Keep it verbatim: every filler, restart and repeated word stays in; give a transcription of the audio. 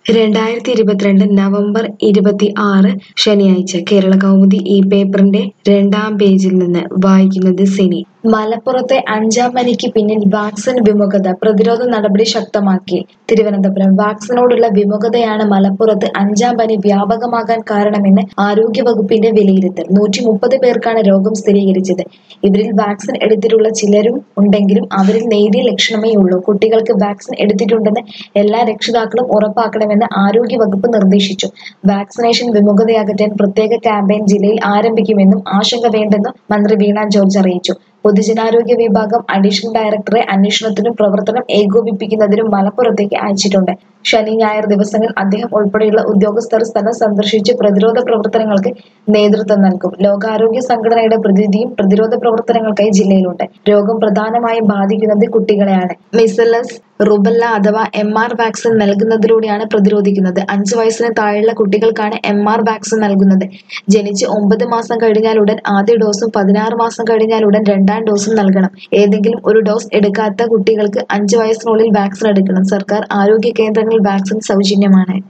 രണ്ടായിരത്തി ഇരുപത്തിരണ്ട് നവംബർ ഇരുപത്തി ആറ് ശനിയാഴ്ച കേരള കൗമുദി ഈ പേപ്പറിന്റെ രണ്ടാം പേജിൽ നിന്ന് വായിക്കുന്നത് സിനി. മലപ്പുറത്തെ അഞ്ചാം പനിക്ക് പിന്നിൽ വാക്സിൻ വിമുഖത, പ്രതിരോധ നടപടി ശക്തമാക്കി. തിരുവനന്തപുരം വാക്സിനോടുള്ള വിമുഖതയാണ് മലപ്പുറത്ത് അഞ്ചാം പനി വ്യാപകമാകാൻ കാരണമെന്ന് ആരോഗ്യവകുപ്പിന്റെ വിലയിരുത്തൽ. നൂറ്റി മുപ്പത് പേർക്കാണ് രോഗം സ്ഥിരീകരിച്ചത്. ഇവരിൽ വാക്സിൻ എടുത്തിട്ടുള്ള ചിലരും ഉണ്ടെങ്കിലും അവരിൽ നേരിയ ലക്ഷണമേ ഉള്ളൂ. കുട്ടികൾക്ക് വാക്സിൻ എടുത്തിട്ടുണ്ടെന്ന് എല്ലാ രക്ഷിതാക്കളും ഉറപ്പാക്കണമെന്ന് ആരോഗ്യവകുപ്പ് നിർദ്ദേശിച്ചു. വാക്സിനേഷൻ വിമുഖതയകറ്റാൻ പ്രത്യേക ക്യാമ്പയിൻ ജില്ലയിൽ ആരംഭിക്കുമെന്നും ആശങ്ക വേണ്ടെന്നും മന്ത്രി വീണ ജോർജ് അറിയിച്ചു. പൊതുജനാരോഗ്യ വിഭാഗം അഡീഷണൽ ഡയറക്ടറെ അന്വേഷണത്തിനും പ്രവർത്തനം ഏകോപിപ്പിക്കുന്നതിനും മലപ്പുറത്തേക്ക് അയച്ചിട്ടുണ്ട്. ശനി ഞായർ ദിവസങ്ങളിൽ അദ്ദേഹം ഉൾപ്പെടെയുള്ള ഉദ്യോഗസ്ഥർ സ്ഥലം സന്ദർശിച്ച് പ്രതിരോധ പ്രവർത്തനങ്ങൾക്ക് നേതൃത്വം നൽകും. ലോകാരോഗ്യ സംഘടനയുടെ പ്രതിനിധിയും പ്രതിരോധ പ്രവർത്തനങ്ങൾക്കായി ജില്ലയിലുണ്ട്. രോഗം പ്രധാനമായും ബാധിക്കുന്നത് കുട്ടികളെയാണ്. മിസലസ്, റുബല്ല അഥവാ എം ആർ വാക്സിൻ നൽകുന്നതിലൂടെയാണ് പ്രതിരോധിക്കുന്നത്. അഞ്ച് വയസ്സിന് താഴെയുള്ള കുട്ടികൾക്കാണ് എം ആർ വാക്സിൻ നൽകുന്നത്. ജനിച്ച് ഒമ്പത് മാസം കഴിഞ്ഞാലുടൻ ആദ്യ ഡോസും പതിനാറ് മാസം കഴിഞ്ഞാലുടൻ രണ്ടാം ഡോസും നൽകണം. ഏതെങ്കിലും ഒരു ഡോസ് എടുക്കാത്ത കുട്ടികൾക്ക് അഞ്ച് വയസ്സിനുള്ളിൽ വാക്സിൻ എടുക്കണം. സർക്കാർ ആരോഗ്യ കേന്ദ്രങ്ങളിൽ വാക്സിൻ സൗജന്യമാണ്.